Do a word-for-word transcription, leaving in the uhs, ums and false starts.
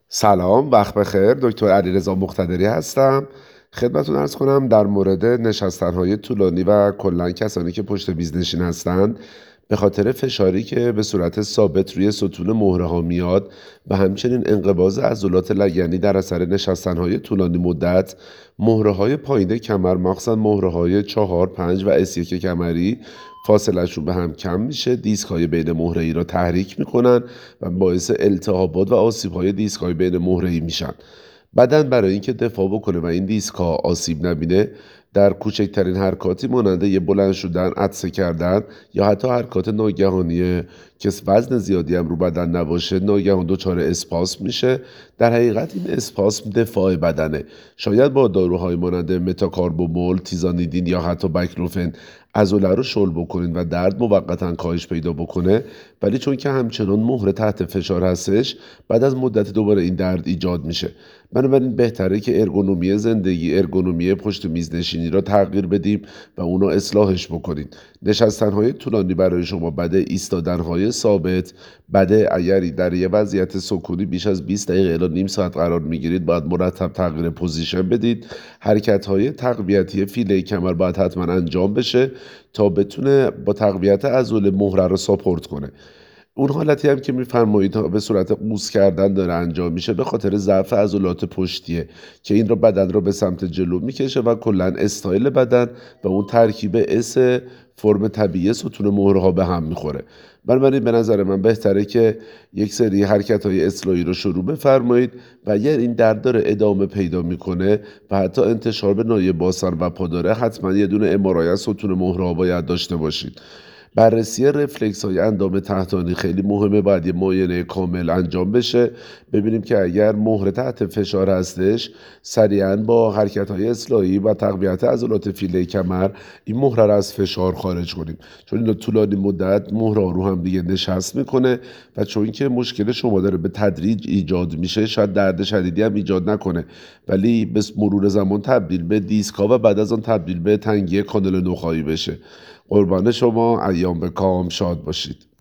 سلام، وقت بخیر. دکتر علیرضا مقتدری هستم. خدمتتون عرض کنم در مورد نشستن‌های طولانی و کلا کسانی که پشت میز نشین هستند، به خاطر فشاری که به صورت ثابت روی ستون مهره‌ها میاد و همچنین انقباض عضلات لگنی در اثر نشستن‌های طولانی مدت، مهره‌های پایین کمر مخصوصا مهره‌های چهار، پنج و اس یک کمری فاصلهشون به هم کم میشه، دیسک‌های بین مهره‌ای را تحریک میکنن و باعث التهابات و آسیب‌های دیسک‌های بین مهره‌ای میشن. بدن برای اینکه دفاع بکنه و این دیسک‌ها آسیب نبینه، در کوچکترین حرکاتی مانند یه بلند شدن، عطسه کردن یا حتی حرکات ناگهانی که وزن زیادی هم رو بدن نباشه، ناگهان دچار اسپاسم میشه. در حقیقت این اسپاسم دفاع بدنه. شاید با داروهای مانند متاکاربومول، تیزانیدین یا حتی بکلوفن عضله رو شل بکنین و درد موقتا کاهش پیدا بکنه، ولی چون که همچنان مهره تحت فشار هستش، بعد از مدت دوباره این درد ایجاد میشه. بنابراین بهتره که ارگونومی زندگی، ارگونومی پشت میز نشینی را تغییر بدیم و اونو اصلاحش بکنید. نشستن‌های طولانی برای شما بده، ایستادن‌های ثابت بده. اگر در یه وضعیت سکونی بیش از بیست دقیقه الی نیم ساعت قرار میگیرید، باید مرتب تغییر پوزیشن بدید. حرکت‌های تقویتی فیله کمر باید حتما انجام بشه تا بتونه با تقویت عضله مهره رو ساپورت کنه. اون حالتی هم که می‌فرمایید به صورت قوس کردن داره انجام میشه، به خاطر ضعف عضلات پشتیه که این رو بدن رو به سمت جلو میکشه و کلا استایل بدن و اون ترکیب اس فرم طبیعی ستون مهره‌ها به هم میخوره. بنابراین به نظر من بهتره که یک سری حرکت‌های اصلاحی رو شروع بفرمایید و اگر این درد داره ادامه پیدا میکنه و حتی انتشار به ناحیه باسن و پا داره، حتما یه دونه ام آر آی از ستون مهره‌ها باید داشته باشید. بررسی رفلکس های اندام تحتانی خیلی مهمه، باید یه معاینه کامل انجام بشه، ببینیم که اگر مهره تحت فشار هستش، سریعا با حرکت های اصلاحی و تقویت عضلات فیله کمر این مهره را از فشار خارج کنیم، چون اینا طولانی مدت مهره رو هم دیگه نشست میکنه و چون که مشکل شما داره به تدریج ایجاد میشه، شاید درد شدیدی هم ایجاد نکنه، ولی به مرور زمان تبدیل به دیسکا و بعد از آن تبدیل به تنگی کانال نخاعی بشه. قربان شما، ایام به کام شاد باشید.